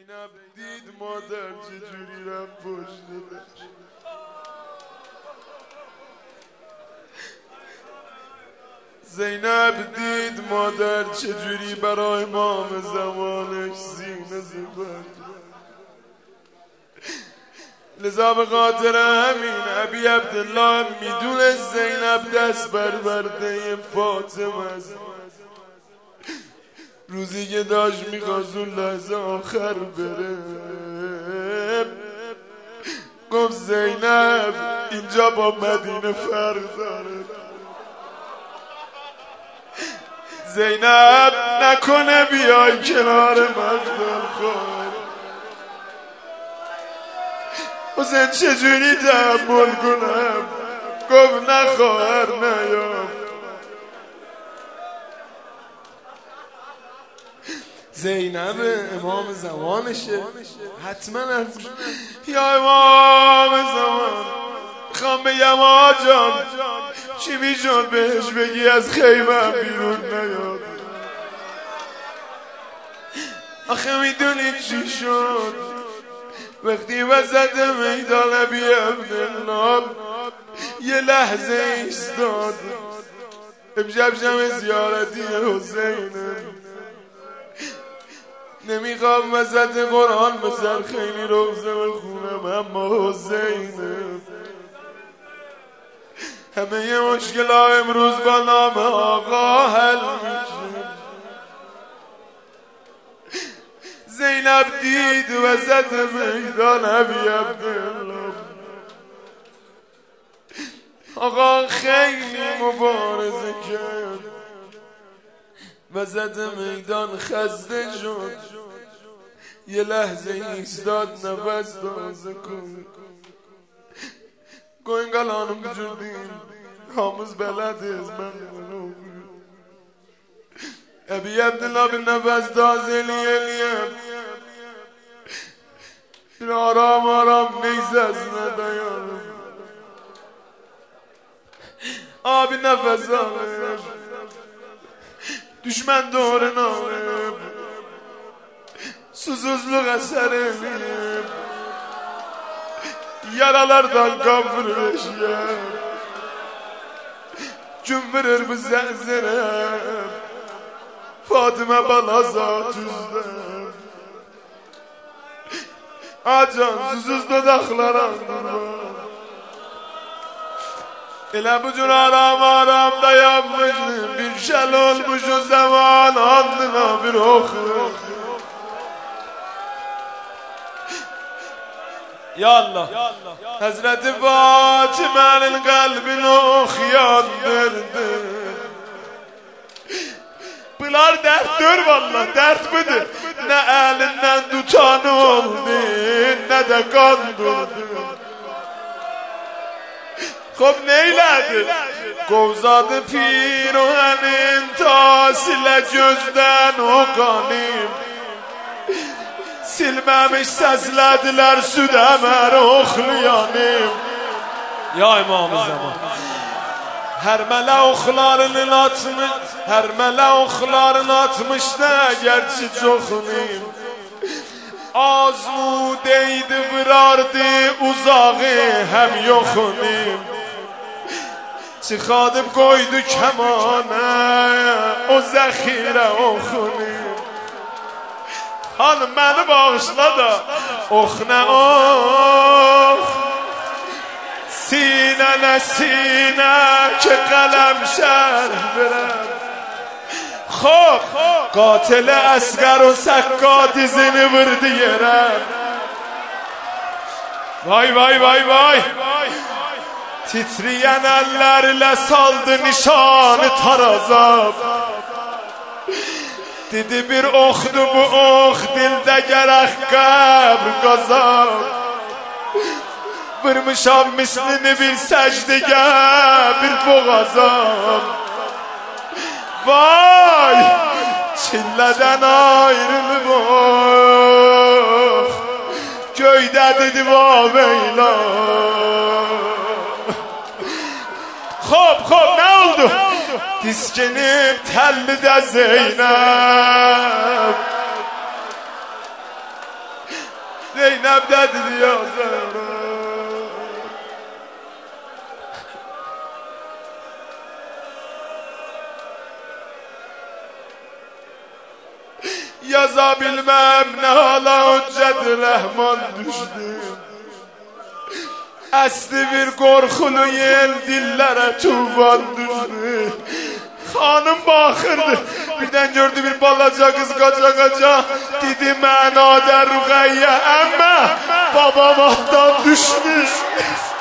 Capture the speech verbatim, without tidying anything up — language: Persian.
زینب دید مادر چجوری رفت پشتش. زینب دید مادر چجوری برای امام زمانش سینه زبر. لذا به خاطر همین ابی عبدالله میدونه زینب دست برورده فاطمه است. روزی که داشت میخواست اون لحظه آخر بره گفت زینب اینجا با مدینه فرق داره. زینب نکنه بیای کنار مقدل خواهر. حسین چجوری تحمل کنم؟ گفت نه خواهر نیام. زینب امام زمانشه حتما حتما یا امام زمان میخوام بگم آقا جان چی میشد بهش بگی از خیمم بیرون نیاد. آخه میدونی چی شد وقتی وسط میدان ابی عبدالله یه لحظه ایستاد. امشب شب زیارتی حسینه نمیخوام وسط قرآن بسر خیلی روزه بخونم اما حسینه همه ی مشکل ها امروز با نام آقا حل میشه. زینب دید وسط میدان ابی عبدالله آقا خیلی مبارزه کرد. وسط میدان خسته شد یه لحظه ایستاد نفس تازه کن. گوین گلانم بجردین هموز بلد از من منو ابی عبدالله به نفس تازه لیه لیه بیر آرام آرام نیز از ندایانم آبی نفس آمه düşman doğruna susuzluk eserim yaralardan kavruluşum cümbürür bu zenzirem Fatıma balaza tüzdem acan susuz dudaklara Elə bu cür aram aram dayanmışım bir şel olmuş o zaman alnına bir oku. Ya Allah, Hazreti Fatime'nin kalbini okuyandırdı. Bunlar derttir vallahi dert midir? Ne elinden tutan oldu ne de kandırdı. خب نیلده گوزاد پیروهنین تا سیل جزدن و قانیم silmemiş sezlediler südemer oxluyanım. Ya İmam-ı Zaman her mele oxlarının atmış her mele oxlarının atmışdı gerçi çoxunum azmudeydi vırardı uzağı hem yoxunum Çıxadıb qoydu kəmanə o zəxirə oxunum Hanım məni bağışla da ox nə ox Sinənə sinə ki qələm şərh verəm Xob qatilə əsqər o səqqat izini vırdı yerəm Vay vay vay vay Titreyen ellerle saldı nişanı tarazab Dedi bir oxdu bu ox dilde gerek qəbr qazab Vırmışam mislini bir səcdiyə bir boğazam Vay çillədən ayrılıb ox Göydədi diva beylan Xob, xob, nə oldu? Diskinib təllidə Zeynəb Zeynep dedi ya Zehra. Yaza bilmem ne hala hüccet Rahman düştü. Əsli bir qorxulu yel dillere tuvan düştü. Hanım baxırdı, birden gördü bir balaca kız qaca qaca. Dedi mənada Rüqəyyə əmmə, babam atdan düşmüş.